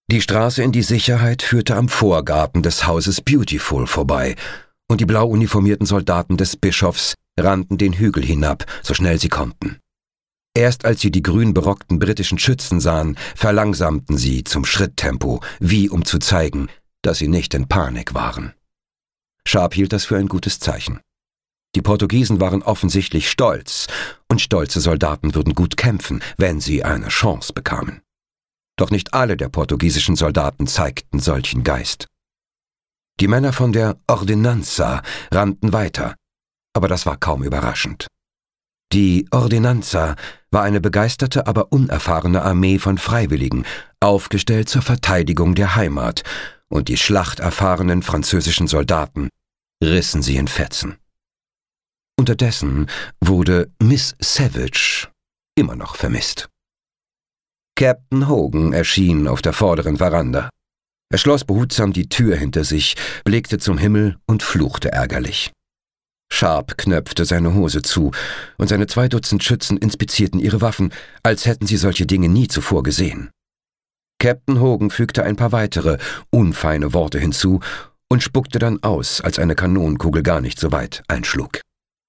Die Straße in die Sicherheit führte am Vorgarten des Hauses Beautiful vorbei, und die blau uniformierten Soldaten des Bischofs rannten den Hügel hinab, so schnell sie konnten. Erst als sie die grün berockten britischen Schützen sahen, verlangsamten sie zum Schritttempo, wie um zu zeigen, dass sie nicht in Panik waren. Sharp hielt das für ein gutes Zeichen. Die Portugiesen waren offensichtlich stolz, und stolze Soldaten würden gut kämpfen, wenn sie eine Chance bekamen. Doch nicht alle der portugiesischen Soldaten zeigten solchen Geist. Die Männer von der Ordinanza rannten weiter, aber das war kaum überraschend. Die Ordinanza war eine begeisterte, aber unerfahrene Armee von Freiwilligen, aufgestellt zur Verteidigung der Heimat, und die schlachterfahrenen französischen Soldaten rissen sie in Fetzen. Unterdessen wurde Miss Savage immer noch vermisst. Captain Hogan erschien auf der vorderen Veranda. Er schloss behutsam die Tür hinter sich, blickte zum Himmel und fluchte ärgerlich. Sharp knöpfte seine Hose zu, und seine 2 Dutzend Schützen inspizierten ihre Waffen, als hätten sie solche Dinge nie zuvor gesehen. Captain Hogan fügte ein paar weitere, unfeine Worte hinzu und spuckte dann aus, als eine Kanonenkugel gar nicht so weit einschlug.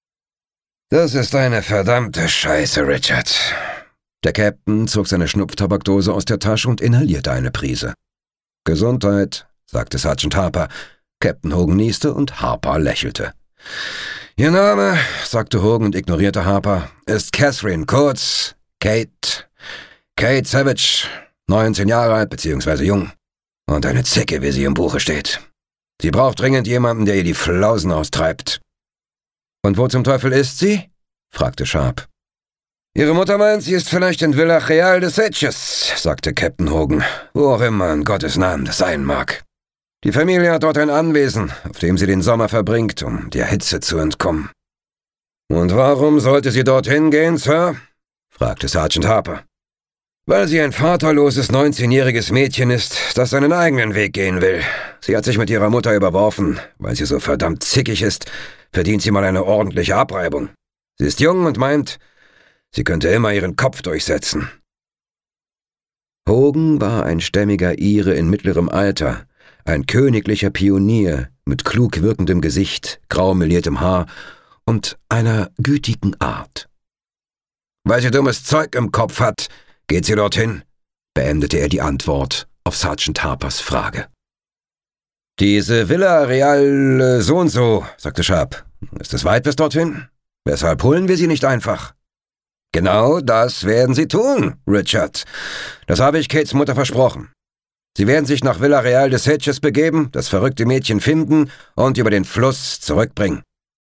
»Das ist eine verdammte Scheiße, Richard.« Der Captain zog seine Schnupftabakdose aus der Tasche und inhalierte eine Prise. »Gesundheit«, sagte Sergeant Harper. Captain Hogan nieste und Harper lächelte. »Ihr Name«, sagte Hogan und ignorierte Harper, »ist Catherine, kurz Kate Savage, 19 Jahre alt bzw. jung. Und eine Zicke, wie sie im Buche steht. Sie braucht dringend jemanden, der ihr die Flausen austreibt.« »Und wo zum Teufel ist sie?« fragte Sharp. »Ihre Mutter meint, sie ist vielleicht in Villa Real de Sitges«, sagte Captain Hogan, »wo auch immer in Gottes Namen das sein mag. Die Familie hat dort ein Anwesen, auf dem sie den Sommer verbringt, um der Hitze zu entkommen.« »Und warum sollte sie dorthin gehen, Sir?« fragte Sergeant Harper. »Weil sie ein vaterloses 19-jähriges Mädchen ist, das seinen eigenen Weg gehen will. Sie hat sich mit ihrer Mutter überworfen, weil sie so verdammt zickig ist, verdient sie mal eine ordentliche Abreibung. Sie ist jung und meint, sie könnte immer ihren Kopf durchsetzen.« Hogan war ein stämmiger Ire in mittlerem Alter, ein königlicher Pionier mit klug wirkendem Gesicht, grau meliertem Haar und einer gütigen Art. »Weil sie dummes Zeug im Kopf hat, geht sie dorthin«, beendete er die Antwort auf Sergeant Harpers Frage. »Diese Villa Real so und so«, sagte Sharp. »Ist es weit bis dorthin? Weshalb holen wir sie nicht einfach?« »Genau das werden sie tun, Richard. Das habe ich Kates Mutter versprochen. Sie werden sich nach Villa Real de Sitges begeben, das verrückte Mädchen finden und über den Fluss zurückbringen.